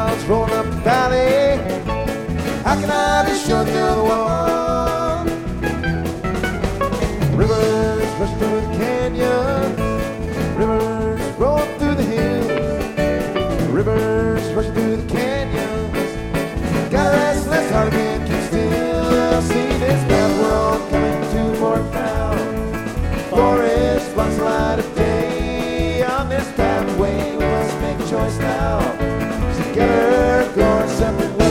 clouds rolling up the valley. How can I be sure through the wall? Rivers rush through the canyon, rivers roll through the hills, rivers rush through the canyons. Got a restless heart again, keep still. See this bad world coming to Fort Found. Forest blocks the light of day. On this pathway we must make a choice now. Together go our separate ways.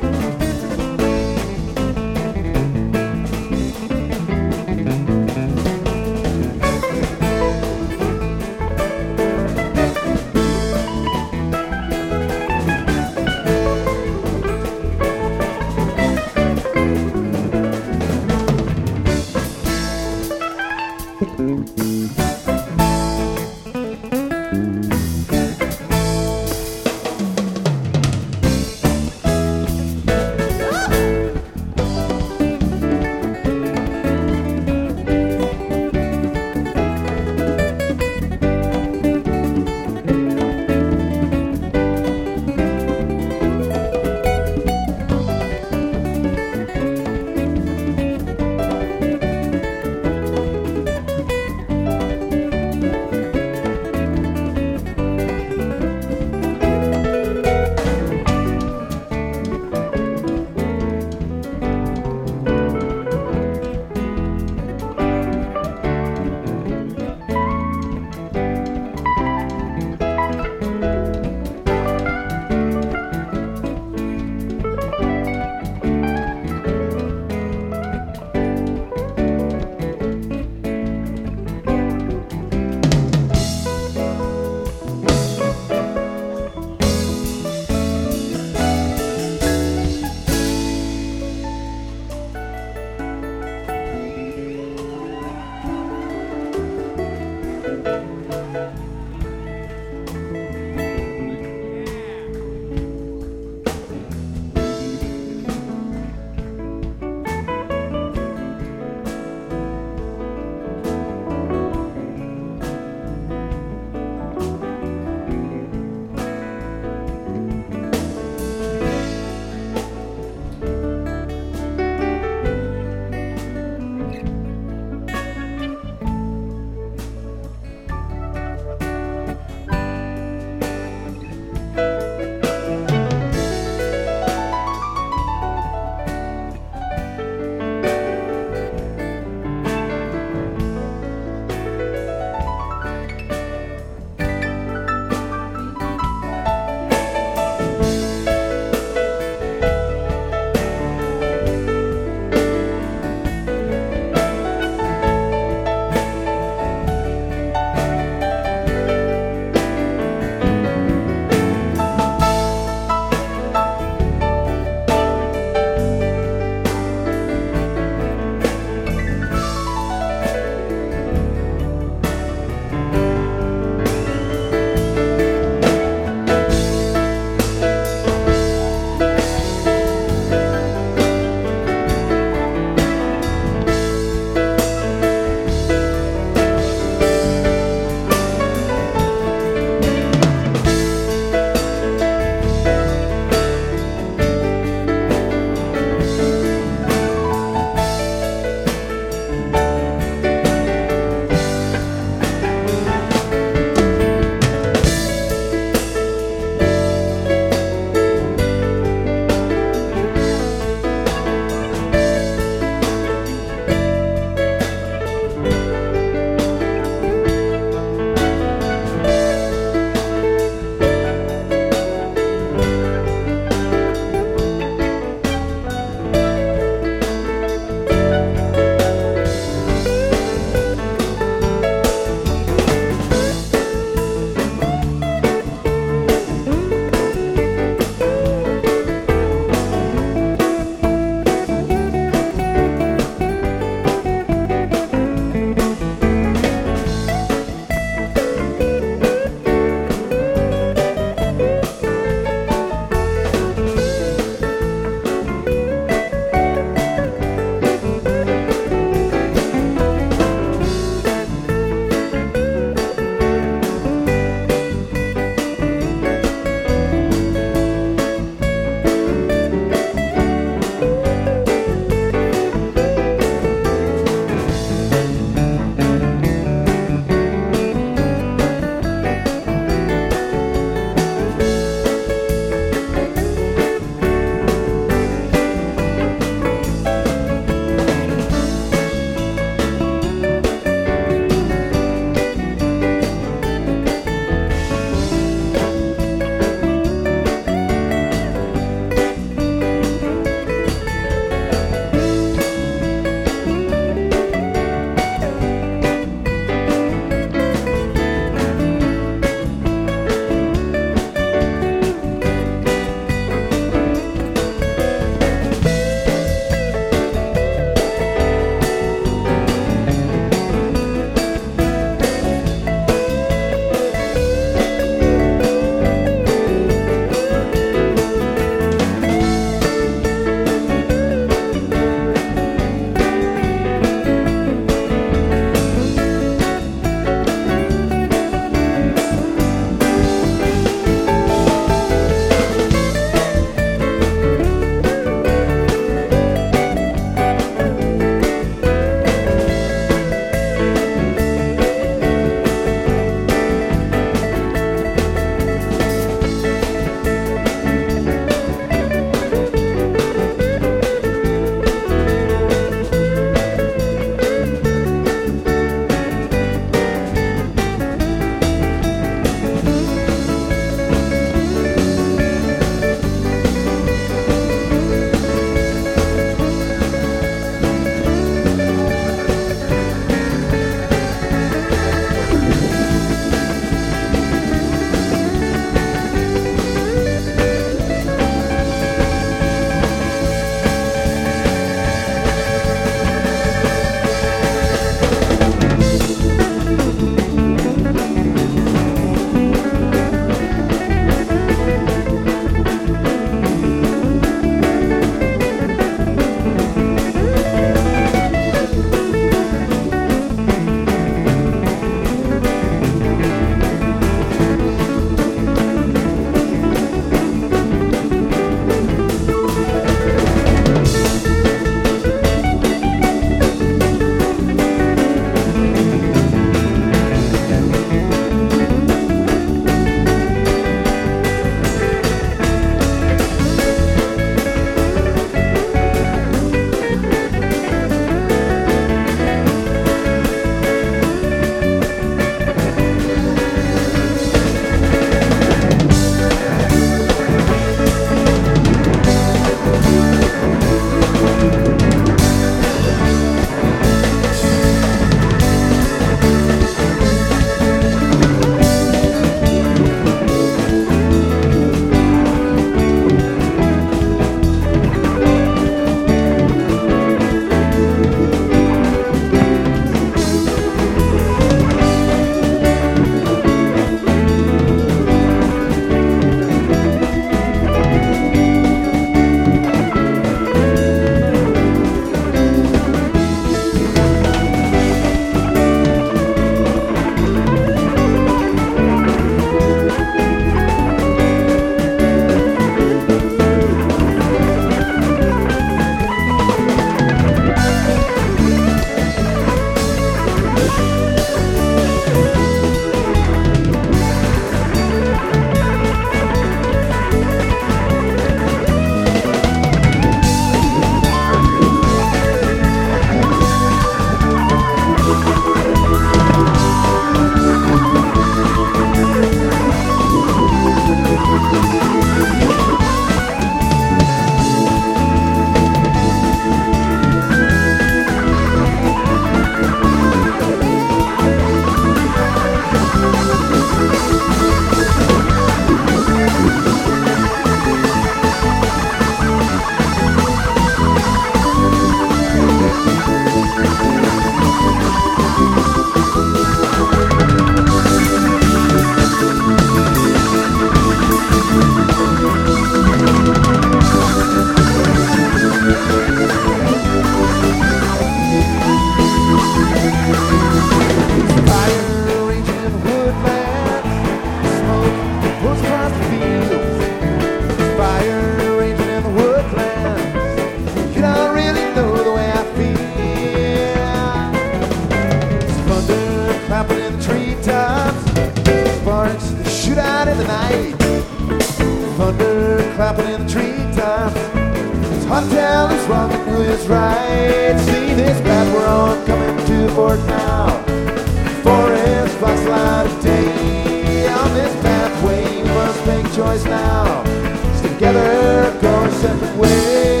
clapping in the treetops. It's hot town, it's wrong, and who is right. See this path we're on, coming to the fort now. Forest blocks the light of day. On this pathway, we must make a choice now. Stay together, go our separate ways.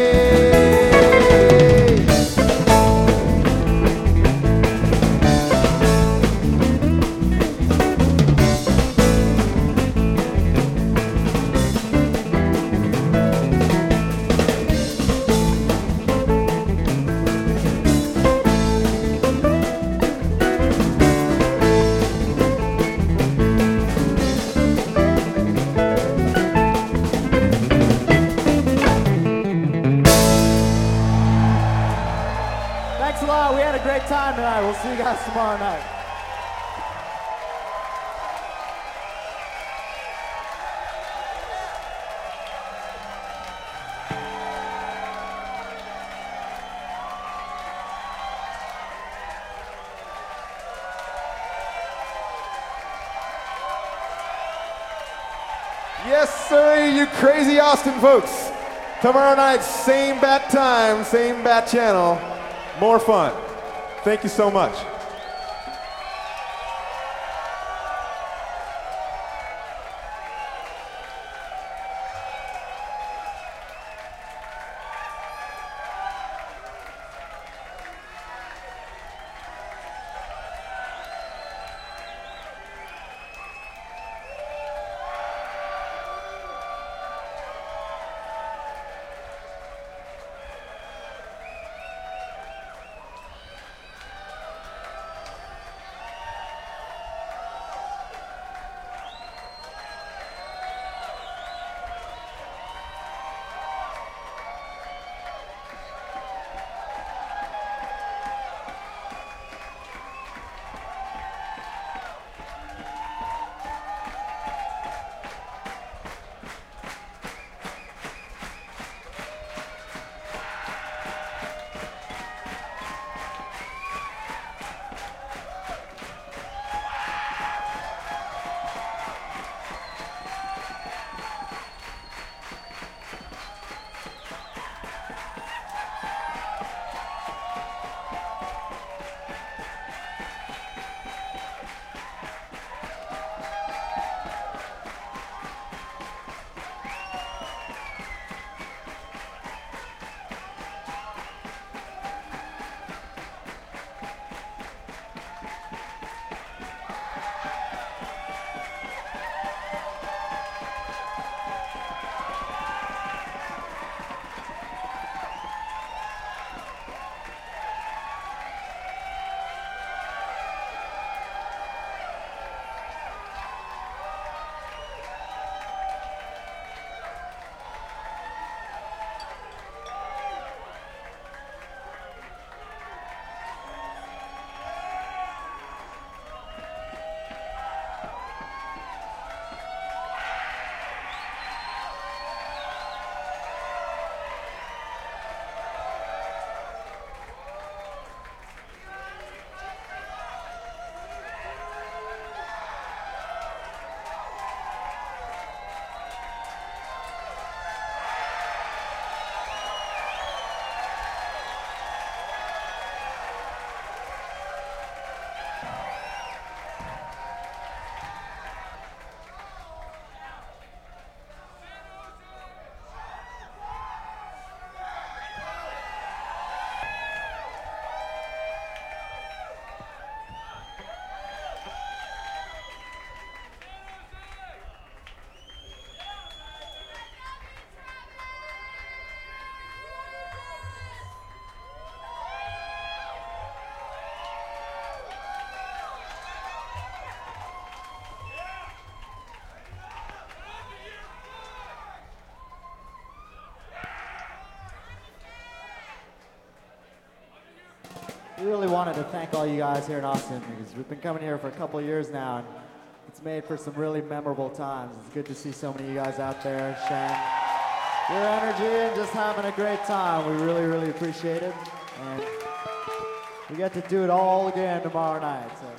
Thanks a lot. We had a great time tonight. We'll see you guys tomorrow night. Yes, sir, you crazy Austin folks. Tomorrow night, same bat time, same bat channel. More fun. Thank you so much. We really wanted to thank all you guys here in Austin because we've been coming here for a couple of years now, and it's made for some really memorable times. It's good to see so many of you guys out there sharing your energy and just having a great time. We really, really appreciate it, and we get to do it all again tomorrow night. So.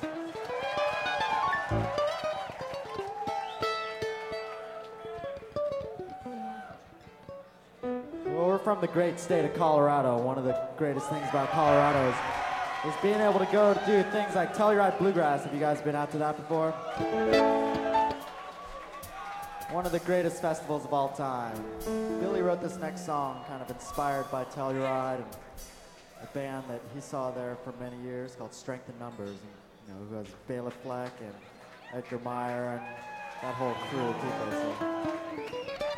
from the great state of Colorado. One of the greatest things about Colorado is being able to go to do things like Telluride Bluegrass. Have you guys been out to that before? One of the greatest festivals of all time. Billy wrote this next song kind of inspired by Telluride and a band that he saw there for many years called Strength in Numbers, and, who has Bela Fleck and Edgar Meyer and that whole crew of people. So.